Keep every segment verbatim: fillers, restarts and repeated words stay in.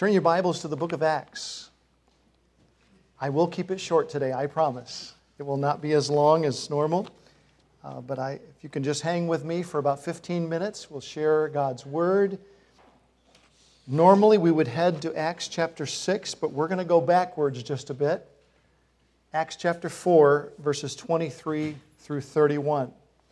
Turn your Bibles to the book of Acts. I will keep it short today, I promise. It will not be as long as normal, uh, but I, if you can just hang with me for about fifteen minutes, we'll share God's Word. Normally we would head to Acts chapter six, but we're going to go backwards just a bit. Acts chapter four, verses twenty-three through thirty-one.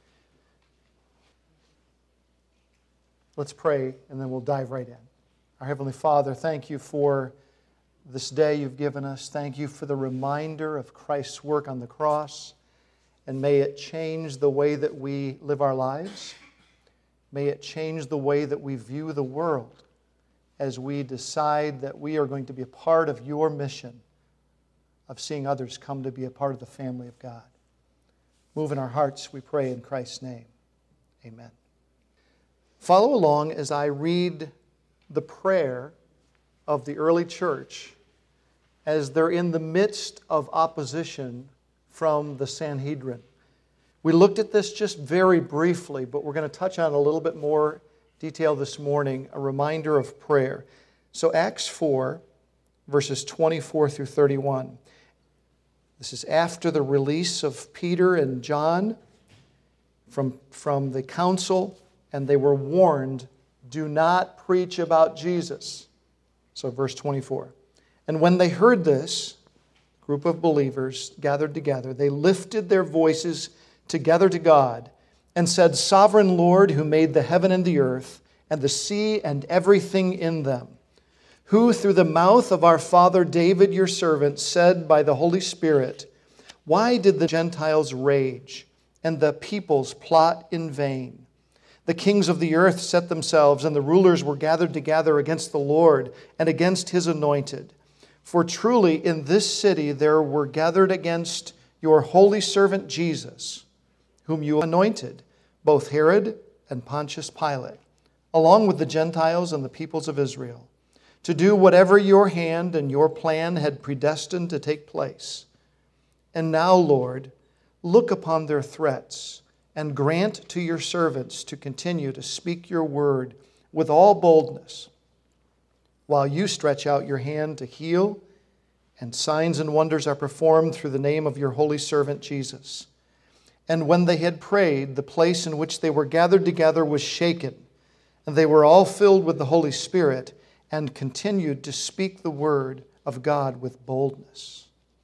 Let's pray, and then we'll dive right in. Our Heavenly Father, thank you for this day you've given us. Thank you for the reminder of Christ's work on the cross. And may it change the way that we live our lives. May it change the way that we view the world as we decide that we are going to be a part of your mission of seeing others come to be a part of the family of God. Move in our hearts, we pray in Christ's name. Amen. Follow along as I read the prayer of the early church as they're in the midst of opposition from the Sanhedrin. We looked at this just very briefly, but we're going to touch on a little bit more detail this morning, a reminder of prayer. So Acts four, verses twenty-four through thirty-one. This is after the release of Peter and John from, from the council, and they were warned, do not preach about Jesus. So verse twenty-four. And when they heard this, a group of believers gathered together, they lifted their voices together to God and said, Sovereign Lord, who made the heaven and the earth and the sea and everything in them, who through the mouth of our father David, your servant, said by the Holy Spirit, why did the Gentiles rage and the peoples plot in vain? The kings of the earth set themselves, and the rulers were gathered together against the Lord and against his anointed. For truly in this city there were gathered against your holy servant Jesus, whom you anointed, both Herod and Pontius Pilate, along with the Gentiles and the peoples of Israel, to do whatever your hand and your plan had predestined to take place. And now, Lord, look upon their threats, and grant to your servants to continue to speak your word with all boldness, while you stretch out your hand to heal, and signs and wonders are performed through the name of your holy servant Jesus. And when they had prayed, the place in which they were gathered together was shaken, and they were all filled with the Holy Spirit, and continued to speak the word of God with boldness.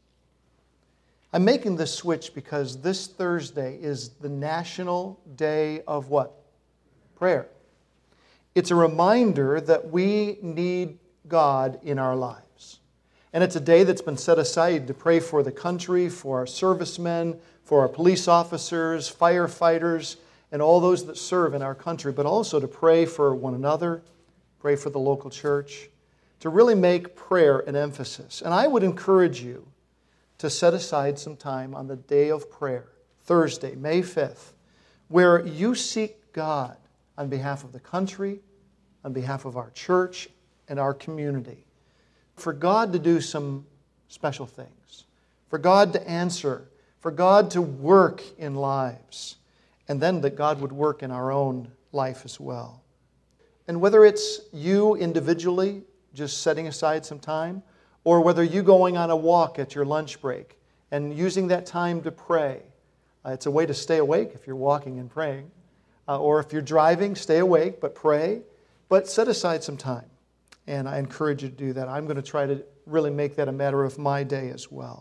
I'm making this switch because this Thursday is the National Day of what? Prayer. It's a reminder that we need God in our lives. And it's a day that's been set aside to pray for the country, for our servicemen, for our police officers, firefighters, and all those that serve in our country, but also to pray for one another, pray for the local church, to really make prayer an emphasis. And I would encourage you to set aside some time on the day of prayer, Thursday, May fifth, where you seek God on behalf of the country, on behalf of our church and our community, for God to do some special things, for God to answer, for God to work in lives, and then that God would work in our own life as well. And whether it's you individually just setting aside some time, or whether you going on a walk at your lunch break and using that time to pray. Uh, it's a way to stay awake if you're walking and praying. Uh, or if you're driving, stay awake, but pray. But set aside some time. And I encourage you to do that. I'm going to try to really make that a matter of my day as well.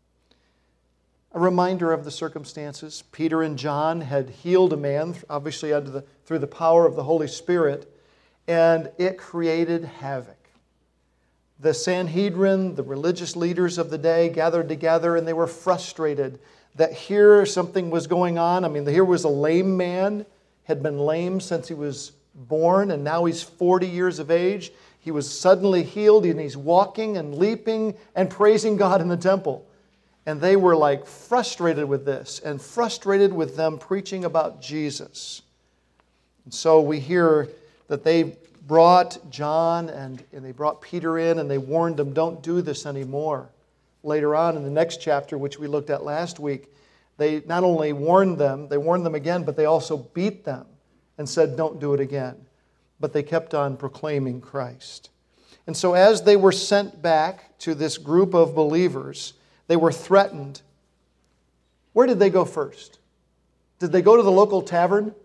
A reminder of the circumstances. Peter and John had healed a man, obviously under the, through the power of the Holy Spirit, and it created havoc. The Sanhedrin, the religious leaders of the day, gathered together, and they were frustrated that here something was going on. I mean, here was a lame man, had been lame since he was born, and now he's forty years of age. He was suddenly healed, and he's walking and leaping and praising God in the temple. And they were like frustrated with this, and frustrated with them preaching about Jesus. And so we hear that they brought John and, and they brought Peter in, and they warned them, don't do this anymore. Later on in the next chapter, which we looked at last week, they not only warned them, they warned them again, but they also beat them and said, don't do it again. But they kept on proclaiming Christ. And so as they were sent back to this group of believers, they were threatened. Where did they go first? Did they go to the local tavern?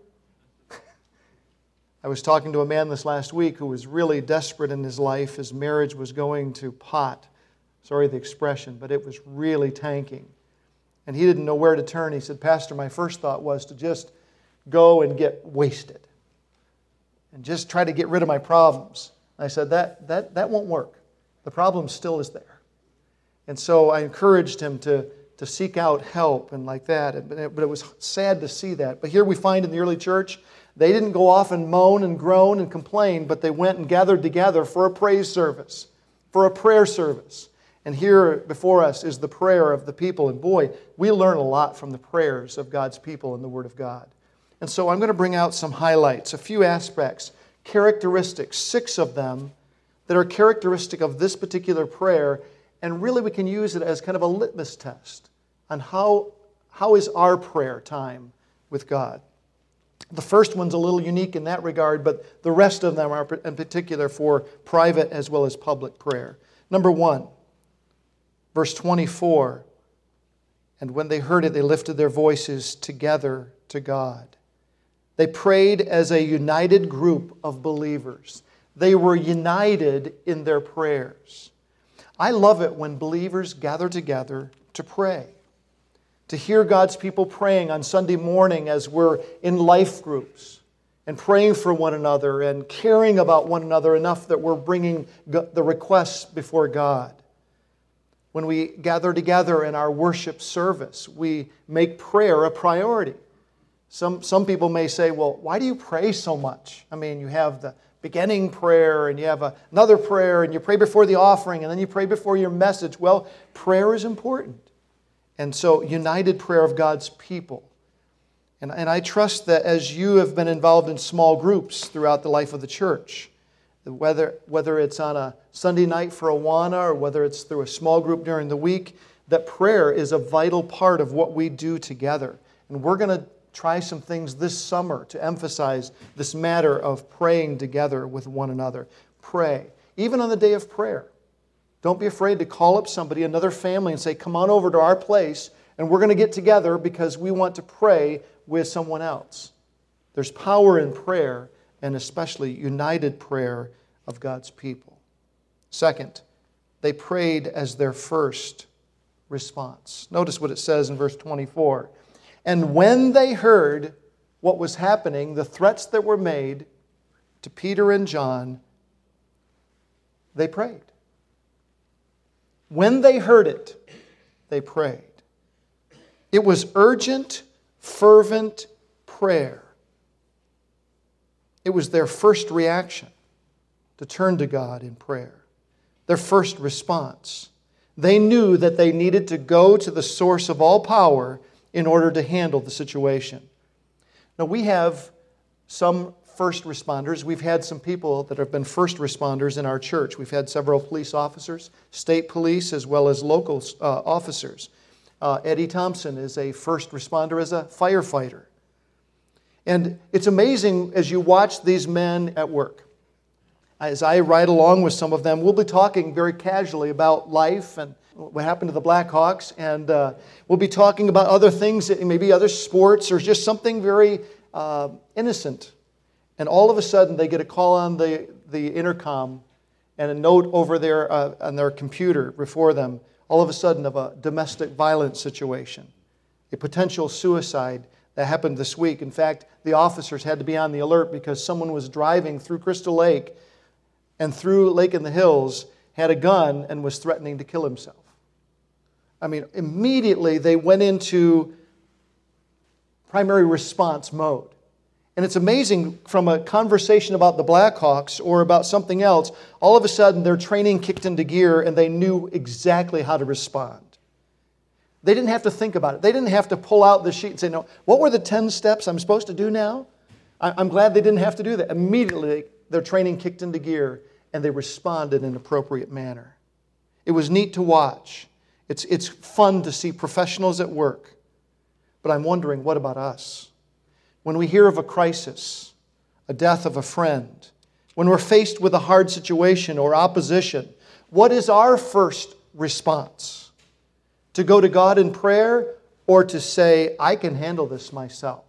I was talking to a man this last week who was really desperate in his life. His marriage was going to pot. Sorry the expression, but it was really tanking. And he didn't know where to turn. He said, Pastor, my first thought was to just go and get wasted and just try to get rid of my problems. I said, that, that, that won't work. The problem still is there. And so I encouraged him to, to seek out help and like that. But it, but it was sad to see that. But here we find in the early church, they didn't go off and moan and groan and complain, but they went and gathered together for a praise service, for a prayer service. And here before us is the prayer of the people. And boy, we learn a lot from the prayers of God's people in the Word of God. And so I'm going to bring out some highlights, a few aspects, characteristics, six of them that are characteristic of this particular prayer. And really we can use it as kind of a litmus test on how, how is our prayer time with God. The first one's a little unique in that regard, but the rest of them are in particular for private as well as public prayer. Number one, verse twenty-four, and when they heard it, they lifted their voices together to God. They prayed as a united group of believers. They were united in their prayers. I love it when believers gather together to pray. To hear God's people praying on Sunday morning as we're in life groups and praying for one another and caring about one another enough that we're bringing the requests before God. When we gather together in our worship service, we make prayer a priority. Some, some people may say, well, why do you pray so much? I mean, you have the beginning prayer and you have a, another prayer and you pray before the offering and then you pray before your message. Well, prayer is important. And so, united prayer of God's people. And, and I trust that as you have been involved in small groups throughout the life of the church, whether, whether it's on a Sunday night for Awana or whether it's through a small group during the week, that prayer is a vital part of what we do together. And we're going to try some things this summer to emphasize this matter of praying together with one another. Pray. Even on the day of prayer. Don't be afraid to call up somebody, another family, and say, come on over to our place, and we're going to get together because we want to pray with someone else. There's power in prayer, and especially united prayer of God's people. Second, they prayed as their first response. Notice what it says in verse twenty-four. And when they heard what was happening, the threats that were made to Peter and John, they prayed. When they heard it, they prayed. It was urgent, fervent prayer. It was their first reaction to turn to God in prayer. Their first response. They knew that they needed to go to the source of all power in order to handle the situation. Now we have some first responders. We've had some people that have been first responders in our church. We've had several police officers, state police, as well as local uh, officers. Uh, Eddie Thompson is a first responder as a firefighter. And it's amazing as you watch these men at work. As I ride along with some of them, we'll be talking very casually about life and what happened to the Blackhawks, and uh, we'll be talking about other things, maybe other sports, or just something very uh, innocent. And all of a sudden, they get a call on the, the intercom and a note over there uh, on their computer before them, all of a sudden of a domestic violence situation, a potential suicide that happened this week. In fact, the officers had to be on the alert because someone was driving through Crystal Lake and through Lake in the Hills, had a gun and was threatening to kill himself. I mean, immediately they went into primary response mode. And it's amazing from a conversation about the Blackhawks or about something else, all of a sudden their training kicked into gear and they knew exactly how to respond. They didn't have to think about it. They didn't have to pull out the sheet and say, no, what were the ten steps I'm supposed to do now? I'm glad they didn't have to do that. Immediately their training kicked into gear and they responded in an appropriate manner. It was neat to watch. It's, it's fun to see professionals at work. But I'm wondering, what about us? When we hear of a crisis, a death of a friend, when we're faced with a hard situation or opposition, what is our first response? To go to God in prayer or to say, I can handle this myself?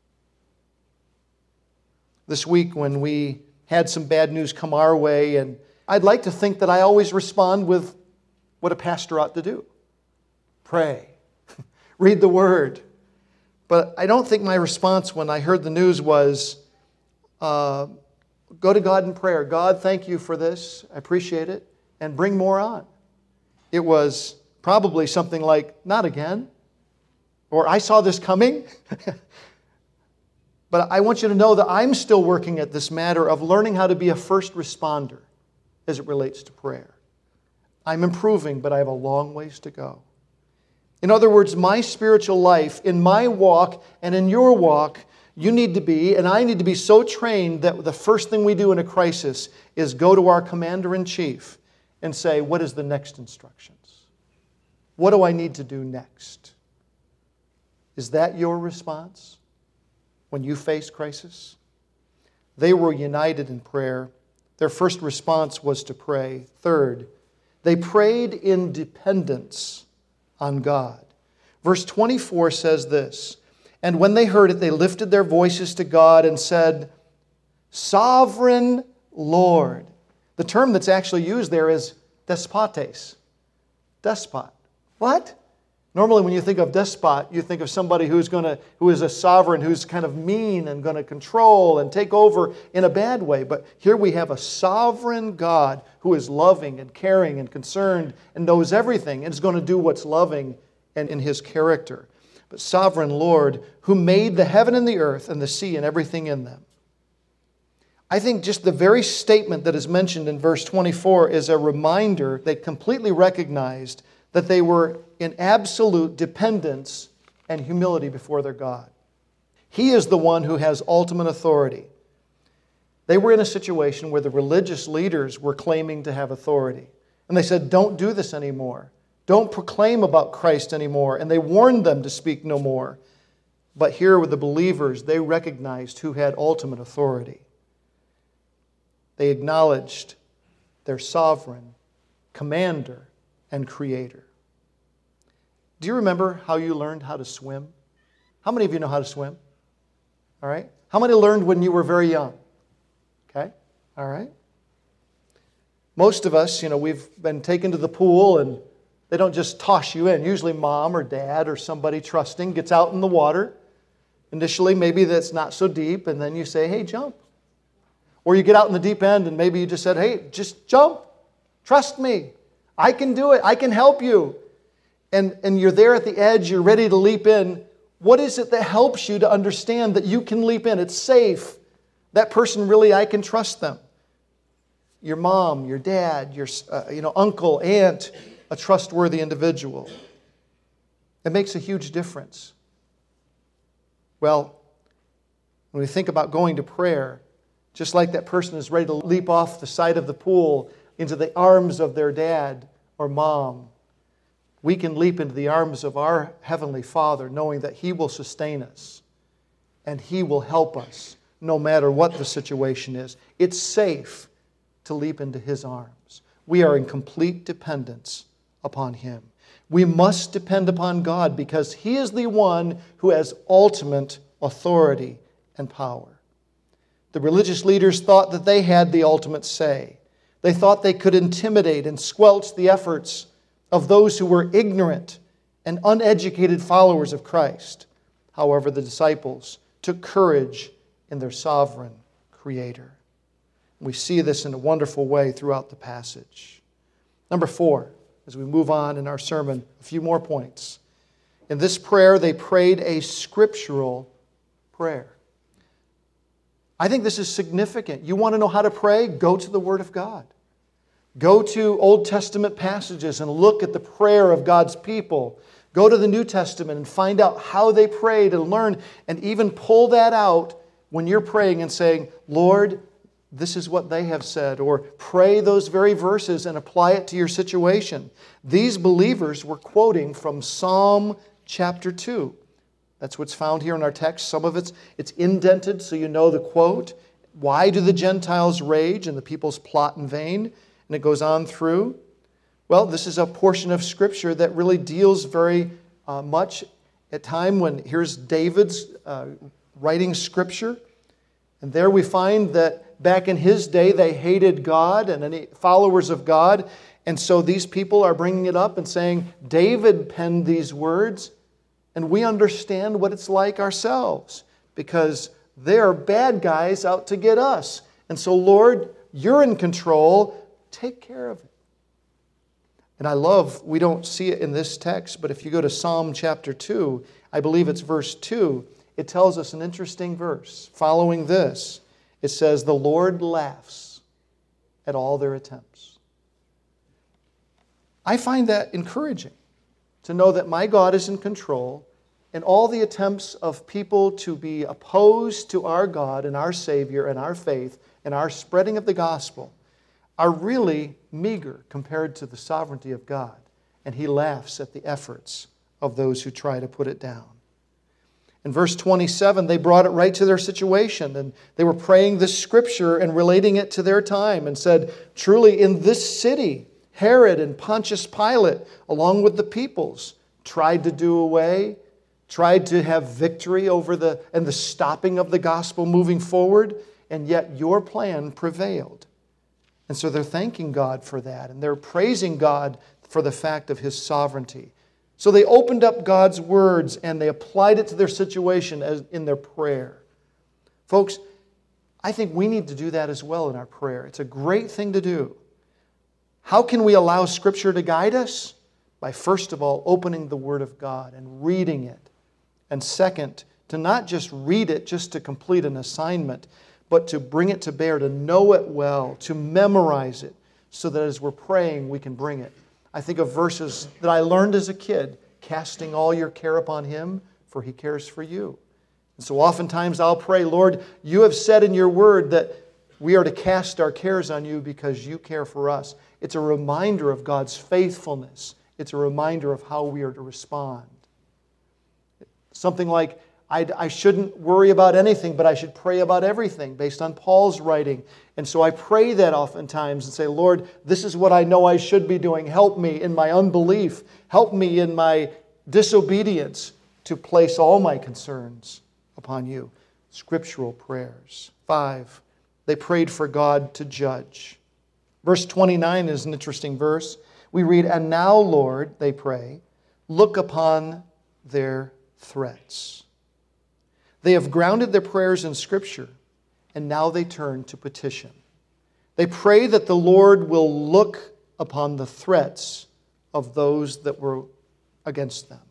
This week when we had some bad news come our way, and I'd like to think that I always respond with what a pastor ought to do. Pray. Read the Word. But I don't think my response when I heard the news was, uh, go to God in prayer. God, thank you for this. I appreciate it. And bring more on. It was probably something like, not again. Or I saw this coming. But I want you to know that I'm still working at this matter of learning how to be a first responder as it relates to prayer. I'm improving, but I have a long ways to go. In other words, my spiritual life, in my walk and in your walk, you need to be, and I need to be so trained that the first thing we do in a crisis is go to our commander-in-chief and say, what is the next instructions? What do I need to do next? Is that your response when you face crisis? They were united in prayer. Their first response was to pray. Third, they prayed in dependence on God. Verse twenty-four says this, and when they heard it, they lifted their voices to God and said, Sovereign Lord. The term that's actually used there is despotes. Despot. What? Normally when you think of despot, you think of somebody who's going to, who is a sovereign, who's kind of mean and going to control and take over in a bad way. But here we have a sovereign God who is loving and caring and concerned and knows everything and is going to do what's loving and in His character. But sovereign Lord, who made the heaven and the earth and the sea and everything in them. I think just the very statement that is mentioned in verse twenty-four is a reminder they completely recognized that they were in absolute dependence and humility before their God. He is the one who has ultimate authority. They were in a situation where the religious leaders were claiming to have authority. And they said, don't do this anymore. Don't proclaim about Christ anymore. And they warned them to speak no more. But here with the believers, they recognized who had ultimate authority. They acknowledged their sovereign, commander, and creator. Do you remember how you learned how to swim? How many of you know how to swim? All right. How many learned when you were very young? Okay. All right. Most of us, you know, we've been taken to the pool and they don't just toss you in. Usually mom or dad or somebody trusting gets out in the water. Initially, maybe that's not so deep, and then you say, hey, jump. Or you get out in the deep end and maybe you just said, hey, just jump. Trust me. I can do it. I can help you. And, and you're there at the edge. You're ready to leap in. What is it that helps you to understand that you can leap in? It's safe. That person really, I can trust them. Your mom, your dad, your uh, you know, uncle, aunt, a trustworthy individual. It makes a huge difference. Well, when we think about going to prayer, just like that person is ready to leap off the side of the pool into the arms of their dad or mom, we can leap into the arms of our Heavenly Father knowing that He will sustain us and He will help us no matter what the situation is. It's safe to leap into His arms. We are in complete dependence upon Him. We must depend upon God because He is the one who has ultimate authority and power. The religious leaders thought that they had the ultimate say. They thought they could intimidate and squelch the efforts of those who were ignorant and uneducated followers of Christ. However, the disciples took courage in their sovereign Creator. We see this in a wonderful way throughout the passage. Number four, as we move on in our sermon, a few more points. In this prayer, they prayed a scriptural prayer. I think this is significant. You want to know how to pray? Go to the Word of God. Go to Old Testament passages and look at the prayer of God's people. Go to the New Testament and find out how they prayed and learn, and even pull that out when you're praying and saying, Lord, this is what they have said, or pray those very verses and apply it to your situation. These believers were quoting from Psalm chapter two. That's what's found here in our text. Some of it's, it's indented so you know the quote. Why do the Gentiles rage and the peoples plot in vain? And it goes on through. Well, this is a portion of Scripture that really deals very uh, much at time when here's David's uh, writing Scripture. And there we find that back in his day they hated God and any followers of God. And so these people are bringing it up and saying, David penned these words, and we understand what it's like ourselves because they are bad guys out to get us. And so, Lord, you're in control. Take care of it. And I love, we don't see it in this text, but if you go to Psalm chapter two, I believe it's verse two, it tells us an interesting verse. Following this, it says, the Lord laughs at all their attempts. I find that encouraging to know that my God is in control and all the attempts of people to be opposed to our God and our Savior and our faith and our spreading of the gospel are really meager compared to the sovereignty of God. And He laughs at the efforts of those who try to put it down. In verse twenty-seven, they brought it right to their situation, and they were praying this scripture and relating it to their time and said, truly in this city, Herod and Pontius Pilate, along with the peoples, tried to do away, tried to have victory over the and the stopping of the gospel moving forward, and yet your plan prevailed. And so they're thanking God for that, and they're praising God for the fact of His sovereignty. So they opened up God's words and they applied it to their situation as in their prayer. Folks, I think we need to do that as well in our prayer. It's a great thing to do. How can we allow Scripture to guide us? By first of all, opening the Word of God and reading it. And second, to not just read it just to complete an assignment, but to bring it to bear, to know it well, to memorize it, so that as we're praying, we can bring it. I think of verses that I learned as a kid, casting all your care upon Him, for He cares for you. And so oftentimes I'll pray, Lord, you have said in your word that we are to cast our cares on you because you care for us. It's a reminder of God's faithfulness. It's a reminder of how we are to respond. Something like, I, I shouldn't worry about anything, but I should pray about everything, based on Paul's writing. And so I pray that oftentimes and say, Lord, this is what I know I should be doing. Help me in my unbelief. Help me in my disobedience to place all my concerns upon you. Scriptural prayers. Five, they prayed for God to judge. Verse twenty-nine is an interesting verse. We read, and now, Lord, they pray, look upon their threats. They have grounded their prayers in Scripture, and now they turn to petition. They pray that the Lord will look upon the threats of those that were against them.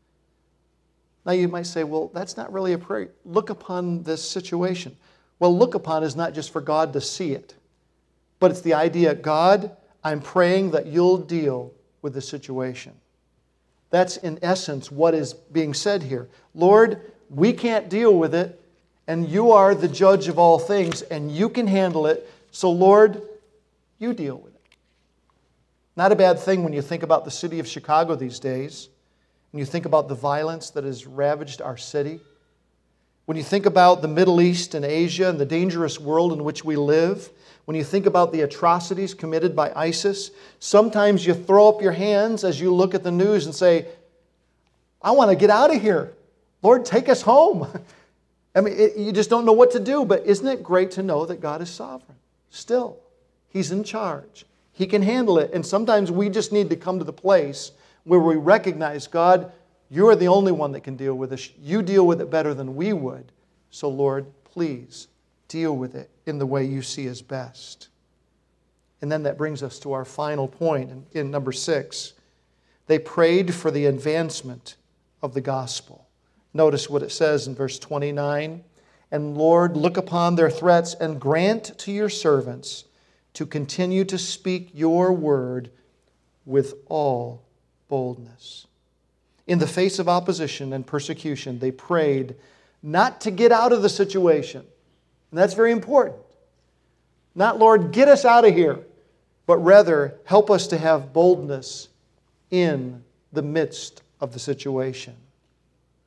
Now you might say, well, that's not really a prayer. Look upon this situation. Well, look upon is not just for God to see it, but it's the idea, God, I'm praying that you'll deal with the situation. That's in essence what is being said here. Lord, we can't deal with it, and you are the judge of all things, and you can handle it. So, Lord, you deal with it. Not a bad thing when you think about the city of Chicago these days, when you think about the violence that has ravaged our city, when you think about the Middle East and Asia and the dangerous world in which we live, when you think about the atrocities committed by ISIS, sometimes you throw up your hands as you look at the news and say, I want to get out of here. Lord, take us home. I mean, it, you just don't know what to do. But isn't it great to know that God is sovereign? Still, He's in charge. He can handle it. And sometimes we just need to come to the place where we recognize, God, you are the only one that can deal with this. You deal with it better than we would. So, Lord, please deal with it in the way you see as best. And then that brings us to our final point in, in number six. They prayed for the advancement of the gospel. Notice what it says in verse twenty-nine. And Lord, look upon their threats and grant to your servants to continue to speak your word with all boldness. In the face of opposition and persecution, they prayed not to get out of the situation. And that's very important. Not, Lord, get us out of here, but rather help us to have boldness in the midst of the situation.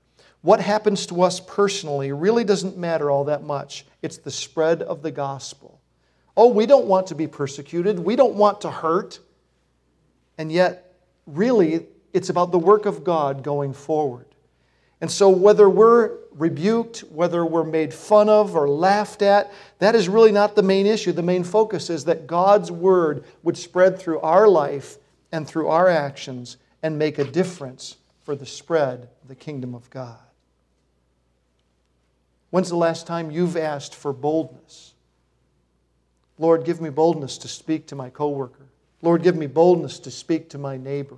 what happens to us personally really doesn't matter all that much. It's the spread of the gospel. Oh, we don't want to be persecuted. We don't want to hurt. And yet, really, it's about the work of God going forward. And so whether we're rebuked, whether we're made fun of or laughed at, that is really not the main issue. The main focus is that God's Word would spread through our life and through our actions and make a difference for the spread of the kingdom of God. When's the last time you've asked for boldness? Lord, give me boldness to speak to my coworker. Lord, give me boldness to speak to my neighbor.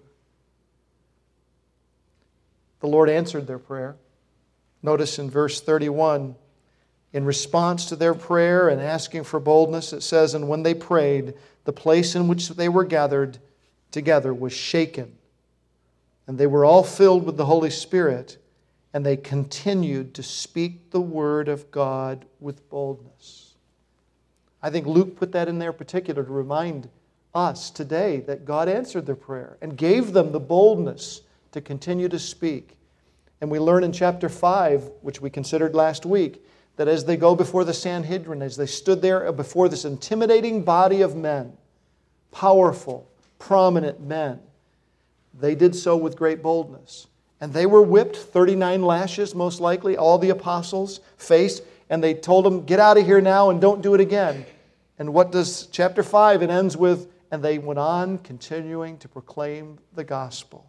The Lord answered their prayer. Notice in verse thirty-one, in response to their prayer and asking for boldness, it says, "And when they prayed, the place in which they were gathered together was shaken. And they were all filled with the Holy Spirit, and they continued to speak the word of God with boldness." I think Luke put that in there in particular to remind us today that God answered their prayer and gave them the boldness to continue to speak. And we learn in chapter five, which we considered last week, that as they go before the Sanhedrin, as they stood there before this intimidating body of men, powerful, prominent men, they did so with great boldness. And they were whipped, thirty-nine lashes most likely, all the apostles faced, and they told them, "Get out of here now and don't do it again." And what does chapter five, it ends with, "And they went on continuing to proclaim the gospel."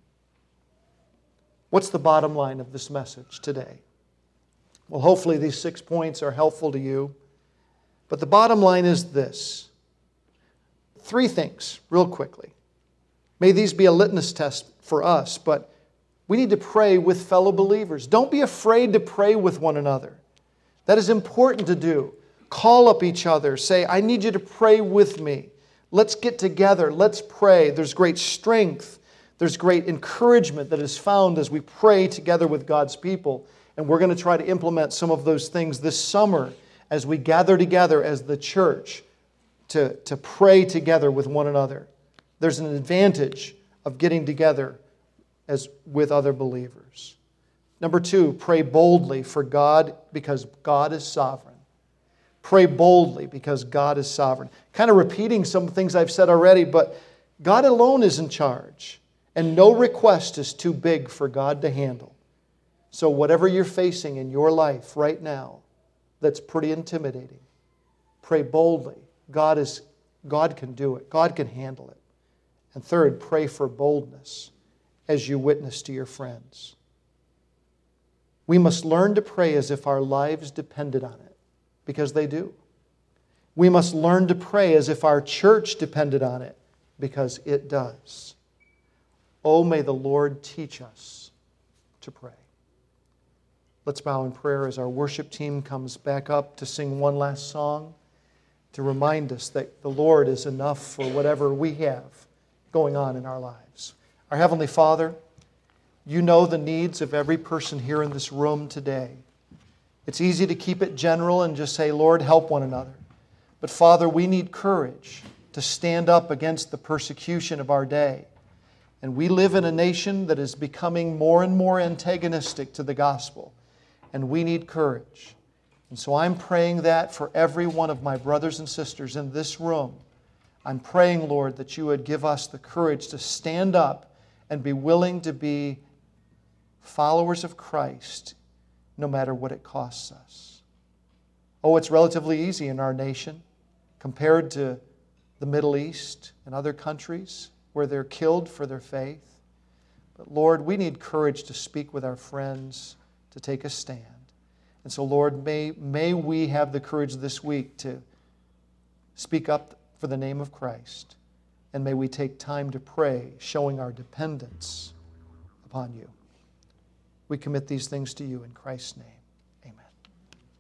What's the bottom line of this message today? Well, hopefully these six points are helpful to you. But the bottom line is this. Three things, real quickly. May these be a litmus test for us, but we need to pray with fellow believers. Don't be afraid to pray with one another. That is important to do. Call up each other. Say, "I need you to pray with me. Let's get together. Let's pray." There's great strength. There's great encouragement that is found as we pray together with God's people. And we're going to try to implement some of those things this summer as we gather together as the church to, to pray together with one another. There's an advantage of getting together as with other believers. Number two, pray boldly for God because God is sovereign. Pray boldly because God is sovereign. Kind of repeating some things I've said already, but God alone is in charge. And no request is too big for God to handle. So whatever you're facing in your life right now that's pretty intimidating, pray boldly. God is, God can do it. God can handle it. And third, pray for boldness as you witness to your friends. We must learn to pray as if our lives depended on it, because they do. We must learn to pray as if our church depended on it, because it does. Oh, may the Lord teach us to pray. Let's bow in prayer as our worship team comes back up to sing one last song to remind us that the Lord is enough for whatever we have going on in our lives. Our Heavenly Father, you know the needs of every person here in this room today. It's easy to keep it general and just say, "Lord, help one another." But Father, we need courage to stand up against the persecution of our day. And we live in a nation that is becoming more and more antagonistic to the gospel. And we need courage. And so I'm praying that for every one of my brothers and sisters in this room. I'm praying, Lord, that you would give us the courage to stand up and be willing to be followers of Christ, no matter what it costs us. Oh, it's relatively easy in our nation compared to the Middle East and other countries where they're killed for their faith. But Lord, we need courage to speak with our friends, to take a stand. And so, Lord, may, may we have the courage this week to speak up for the name of Christ. And may we take time to pray, showing our dependence upon you. We commit these things to you in Christ's name.